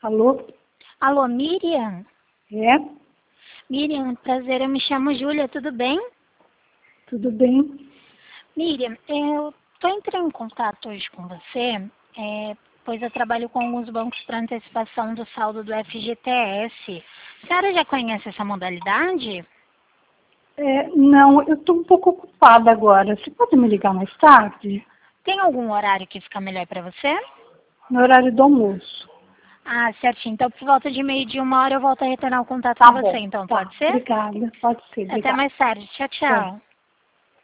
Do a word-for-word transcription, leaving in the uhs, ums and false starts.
Alô? Alô, Miriam? É? Miriam, prazer, eu me chamo Júlia, tudo bem? Tudo bem? Miriam, eu estou entrando em contato hoje com você, é, pois eu trabalho com alguns bancos para antecipação do saldo do F G T S. A senhora já conhece essa modalidade? É, não, eu estou um pouco ocupada agora. Você pode me ligar mais tarde? Tem algum horário que fica melhor para você? No horário do almoço. Ah, certinho. Então, por volta de meio-dia, uma hora, eu volto a retornar o contato Tá com você, bom. então, Tá. pode ser? Obrigada. Pode ser. Até Obrigada. mais tarde. Tchau, Tchau. tchau.